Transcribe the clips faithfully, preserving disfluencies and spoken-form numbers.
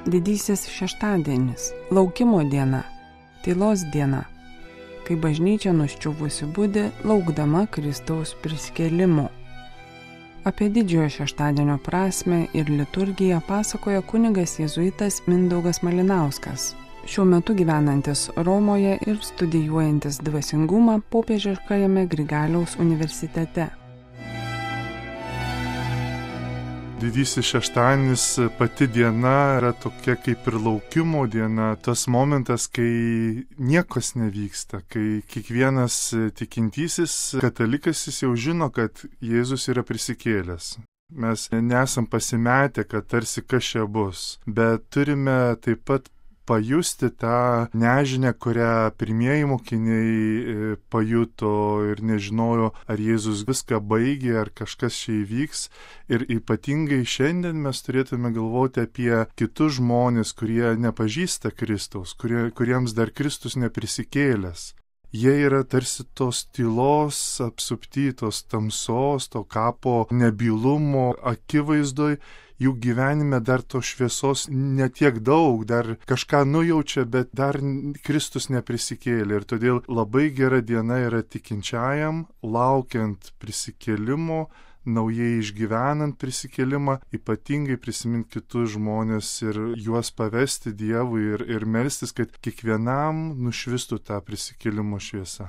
Didysis šeštadienis, laukimo diena, tylos diena, kai bažnyčia nuščiuvusi budi, laukdama Kristaus prisikėlimo. Apie didžiojo šeštadienio prasmę ir liturgiją pasakoja kunigas jėzuitas Mindaugas Malinauskas, šiuo metu gyvenantis Romoje ir studijuojantis dvasingumą Popiežiškajame Grigaliaus universitete. Didysis šeštadienis, pati diena yra tokia kaip ir laukimo diena, tas momentas, kai niekas nevyksta, kai kiekvienas tikintysis katalikas jis jau žino, kad Jėzus yra prisikėlęs. Mes nesam pasimetę, kad tarsi kas čia bus, bet turime taip pat pajusti tą nežinią, kurią pirmieji mokiniai pajuto ir nežinojo, ar Jėzus viską baigė, ar kažkas čia įvyks. Ir ypatingai šiandien mes turėtume galvoti apie kitus žmonės, kurie nepažįsta Kristaus, kurie, kuriems dar Kristus neprisikėlęs. Jie yra tarsi tos tylos, apsupty tos tamsos, to kapo nebylumo akivaizdoj. Jų gyvenime dar to šviesos netiek daug, dar kažką nujaučia, bet dar Kristus neprisikėlė. Ir todėl labai gera diena yra tikinčiajam, laukiant prisikėlimo, naujai išgyvenant prisikėlimą, ypatingai prisiminti kitus žmonės ir juos pavesti Dievui ir, ir melstis, kad kiekvienam nušvistų tą prisikėlimo šviesą.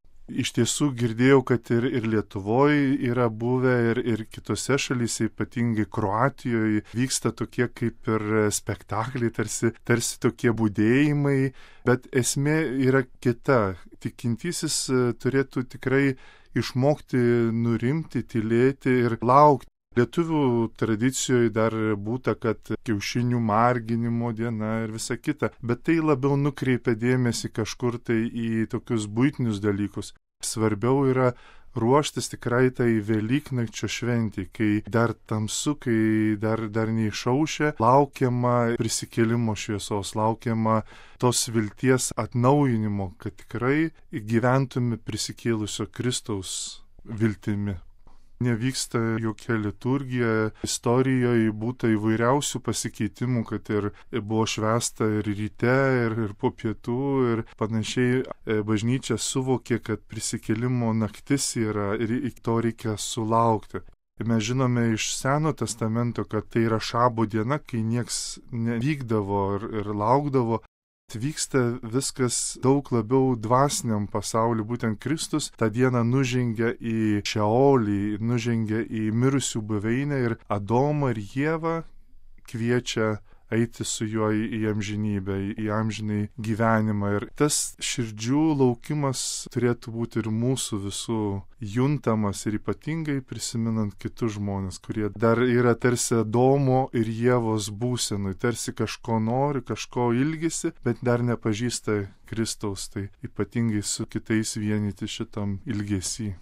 Iš tiesų girdėjau, kad ir, ir Lietuvoje yra buvę ir, ir kitose šalyse, ypatingai Kroatijoje, vyksta tokie kaip ir spektakliai, tarsi, tarsi tokie budėjimai, bet esmė yra kita. Tikintysis turėtų tikrai išmokti nurimti, tylėti ir laukti. Lietuvių tradicijoje dar būta, kad kiaušinių marginimo diena ir visa kita, bet tai labiau nukreipia dėmesį kažkur tai į tokius buitinius dalykus. Svarbiau yra ruoštis tikrai tai Velyknakčio šventį, kai dar tamsu, kai dar, dar neišaušia, laukiama prisikėlimo šviesos, laukiama tos vilties atnaujinimo, kad tikrai gyventume prisikėlusio Kristaus viltimi. Nevyksta jokia liturgija, istorijoje būta įvairiausių pasikeitimų, kad ir buvo švęsta ir ryte, ir, ir po pietų, ir panašiai. Bažnyčia suvokė, kad prisikėlimo naktis yra ir iki to reikia sulaukti. Mes žinome iš Seno testamento, kad tai yra šabo diena, kai nieks nevykdavo ir, ir laukdavo. Vyksta viskas daug labiau dvasiniam pasauliu, būtent Kristus tą dieną nužengia į Šeolį, nužengia į mirusių buveinę ir Adomą ir Ievą kviečia eiti su juo į amžinybę, į amžinai gyvenimą. Ir tas širdžių laukimas turėtų būti ir mūsų visų juntamas ir ypatingai prisimenant kitus žmonės, kurie dar yra tarsi Adomo ir Ievos būsenui, tarsi kažko nori, kažko ilgisi, bet dar nepažįsta Kristaus, tai ypatingai su kitais vienyti šitam ilgesį.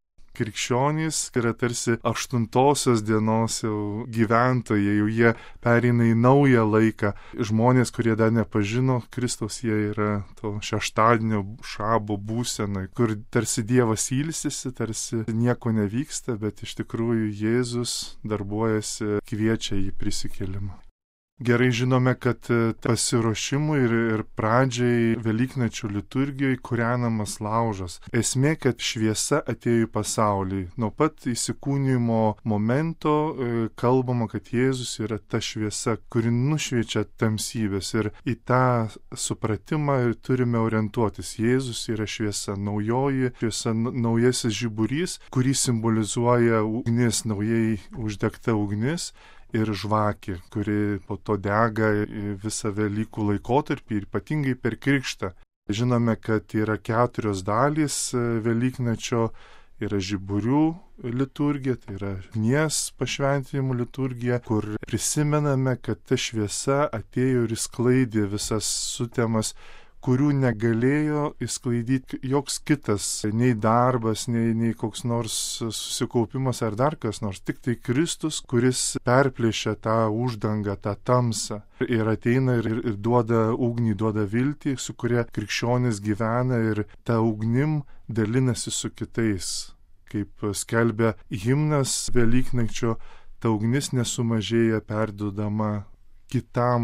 Krikščionys yra tarsi aštuntosios dienos jau gyventojai, jau jie pereina į naują laiką. Žmonės, kurie dar nepažino Kristaus, jie yra to šeštadienio šabo būsenai, kur tarsi Dievas ilsisi, tarsi nieko nevyksta, bet iš tikrųjų Jėzus darbuojasi, kviečia į prisikėlimą. Gerai žinome, kad pasiruošimui ir, ir pradžiai Velyknakčio liturgijoje kūrenamas laužas. Esmė, kad šviesa atėjo į pasaulį. Nuo pat įsikūnijimo momento kalbama, kad Jėzus yra ta šviesa, kuri nušviečia tamsybės. Ir į tą supratimą turime orientuotis. Jėzus yra šviesa, naujoji šviesa, naujasis žiburys, kurį simbolizuoja ugnis, naujai uždegta ugnis. Ir žvakė, kuri po to dega visą Velykų laikotarpį ir ypatingai per krikštą. Žinome, kad yra keturios dalys Velyknakčio, yra žiburių liturgija, tai yra ugnies pašventinimų liturgija, kur prisimename, kad ta šviesa atėjo ir išsklaidė visas sutemas, kurių negalėjo išsklaidyti joks kitas, nei darbas, nei, nei koks nors susikaupimas ar dar kas nors, tik tai Kristus, kuris perplėšia tą uždangą, tą tamsą ir ateina ir, ir, ir duoda ugnį, duoda viltį, su kuria krikščionis gyvena ir tą ugnim dalinasi su kitais. Kaip skelbia himnas Velyknakčio, ta ugnis nesumažėja perduodama kitam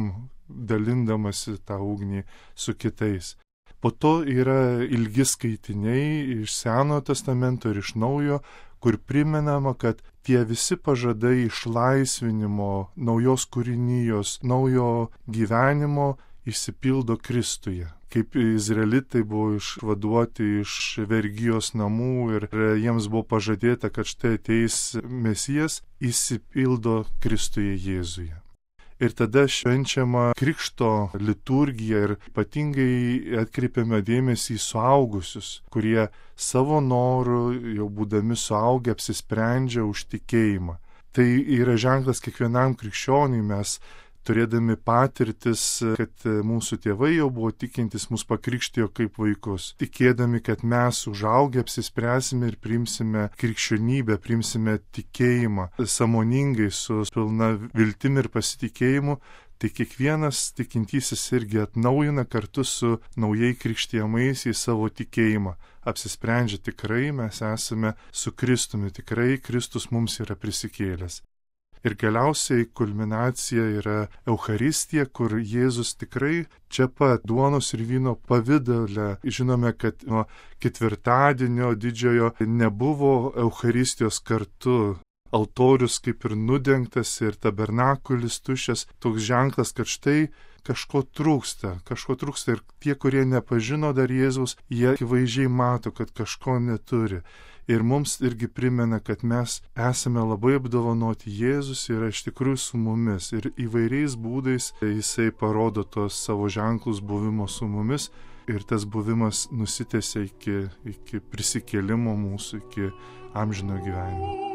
dalindamasi tą ugnį su kitais. Po to yra ilgi skaitiniai iš Senojo testamento ir iš Naujo, kur primenama, kad tie visi pažadai išlaisvinimo, naujos kūrinijos, naujo gyvenimo išsipildo Kristuje. Kaip izraelitai buvo išvaduoti iš vergijos namų ir jiems buvo pažadėta, kad štai ateis Mesijas, išsipildo Kristuje Jėzuje. Ir tada švenčiama krikšto liturgija ir ypatingai atkreipiame dėmesį į suaugusius, kurie savo noru, jau būdami suaugę, apsisprendžia už tikėjimą. Tai yra ženklas kiekvienam krikščioniui. Mes turėdami patirtis, kad mūsų tėvai jau buvo tikintys, mus pakrikštijo kaip vaikus, tikėdami, kad mes užaugę apsispręsime ir priimsime krikščionybę, priimsime tikėjimą sąmoningai su pilna viltimi ir pasitikėjimu, tai kiekvienas tikintysis irgi atnaujina kartu su naujai krikštijamais į savo tikėjimą. Apsisprendžia, tikrai mes esame su Kristumi, tikrai Kristus mums yra prisikėlęs. Ir galiausiai kulminacija yra Eucharistija, kur Jėzus tikrai čia pat duonos ir vyno pavidale. Žinome, kad nuo ketvirtadienio didžiojo nebuvo Eucharistijos kartu. Altorius kaip ir nudengtas ir tabernakulis tuščias, toks ženklas, kad štai kažko trūksta, kažko trūksta ir tie, kurie nepažino dar Jėzaus, jie akivaizdžiai mato, kad kažko neturi. Ir mums irgi primena, kad mes esame labai apdovanoti, Jėzus yra iš tikrųjų su mumis ir įvairiais būdais jisai parodo tos savo ženklus buvimo su mumis ir tas buvimas nusitęsia iki, iki prisikėlimo mūsų, iki amžino gyvenimo.